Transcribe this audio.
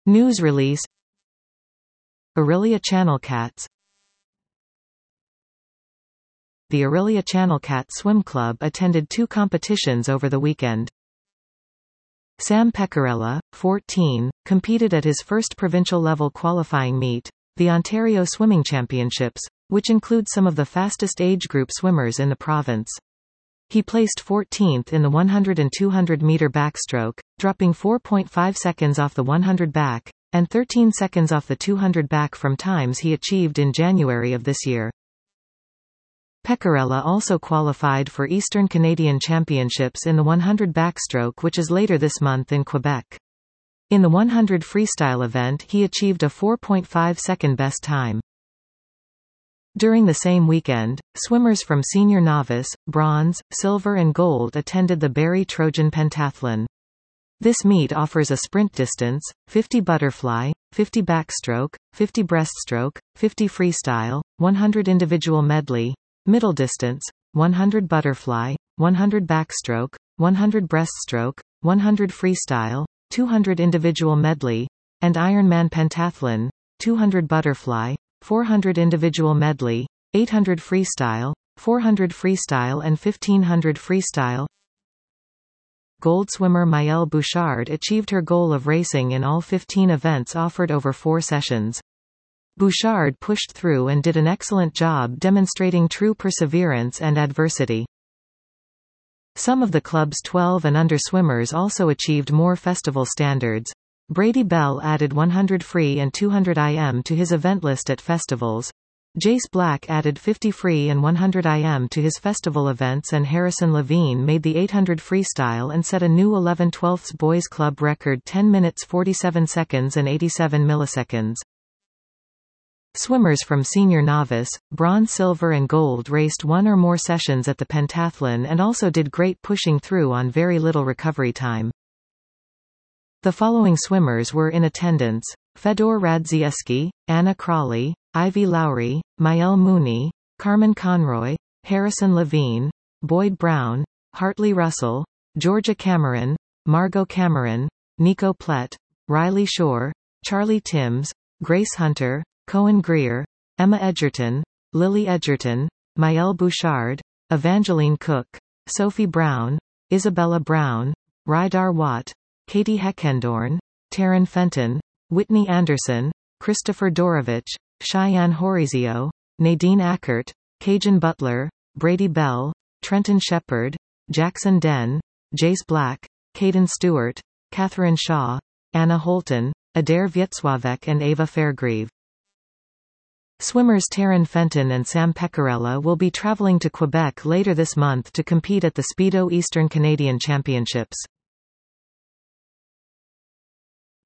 News release. Orillia Channel Cats. The Orillia Channel Cat Swim Club attended 2 competitions over the weekend. Sam Pecorella, 14, competed at his first provincial-level qualifying meet, the Ontario Swimming Championships, which includes some of the fastest age group swimmers in the province. He placed 14th in the 100 and 200 meter backstroke, dropping 4.5 seconds off the 100 back, and 13 seconds off the 200 back from times he achieved in January of this year. Pecorella also qualified for Eastern Canadian Championships in the 100 backstroke, which is later this month in Quebec. In the 100 freestyle event he achieved a 4.5 second best time. During the same weekend, swimmers from senior novice, bronze, silver and gold attended the Barrie Trojan Pentathlon. This meet offers a sprint distance, 50 butterfly, 50 backstroke, 50 breaststroke, 50 freestyle, 100 individual medley, middle distance, 100 butterfly, 100 backstroke, 100 breaststroke, 100 freestyle, 200 individual medley, and Ironman Pentathlon, 200 butterfly, 400 individual medley, 800 freestyle, 400 freestyle and 1500 freestyle. Gold swimmer Maëlle Bouchard achieved her goal of racing in all 15 events offered over 4 sessions. Bouchard pushed through and did an excellent job demonstrating true perseverance and adversity. Some of the club's 12 and under swimmers also achieved more festival standards. Brady Bell added 100 free and 200 IM to his event list at festivals. Jace Black added 50 free and 100 IM to his festival events, and Harrison Levine made the 800 freestyle and set a new 11/12 boys club record 10 minutes 47 seconds and 87 milliseconds. Swimmers from senior novice, bronze, silver and gold raced 1 or more sessions at the pentathlon and also did great pushing through on very little recovery time. The following swimmers were in attendance: Fedor Radzievski, Anna Crawley, Ivy Lowry, Maëlle Mooney, Carmen Conroy, Harrison Levine, Boyd Brown, Hartley Russell, Georgia Cameron, Margot Cameron, Nico Plett, Riley Shore, Charlie Timms, Grace Hunter, Cohen Greer, Emma Edgerton, Lily Edgerton, Maëlle Bouchard, Evangeline Cook, Sophie Brown, Isabella Brown, Rydar Watt, Katie Heckendorn, Taryn Fenton, Whitney Anderson, Christopher Dorovich, Cheyenne Horizio, Nadine Ackert, Cajun Butler, Brady Bell, Trenton Shepard, Jackson Den, Jace Black, Caden Stewart, Catherine Shaw, Anna Holton, Adair Vietzwavek and Ava Fairgrieve. Swimmers Taryn Fenton and Sam Pecorella will be traveling to Quebec later this month to compete at the Speedo Eastern Canadian Championships.